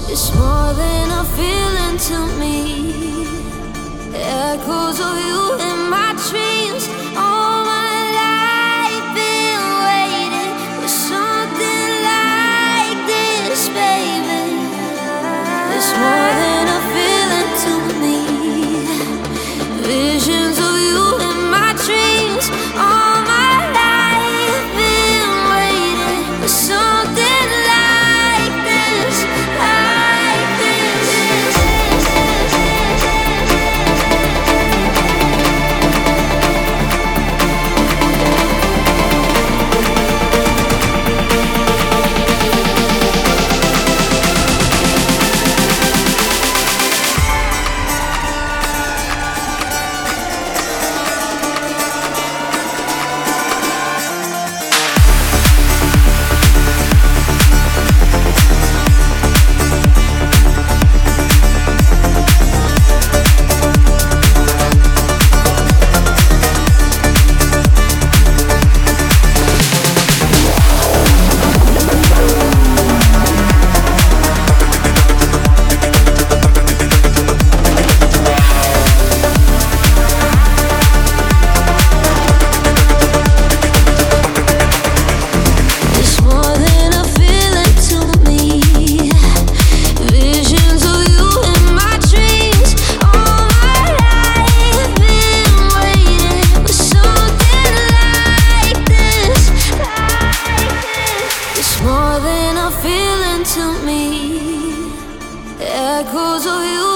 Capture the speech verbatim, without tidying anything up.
It's more than a feeling to me. Echoes of you in my dreams. All my life been waiting for something like this, baby. It's more than a feeling to me. Visions of you in my dreams. All my life been waiting for something like this, like this. More than a feeling to me. Echoes of you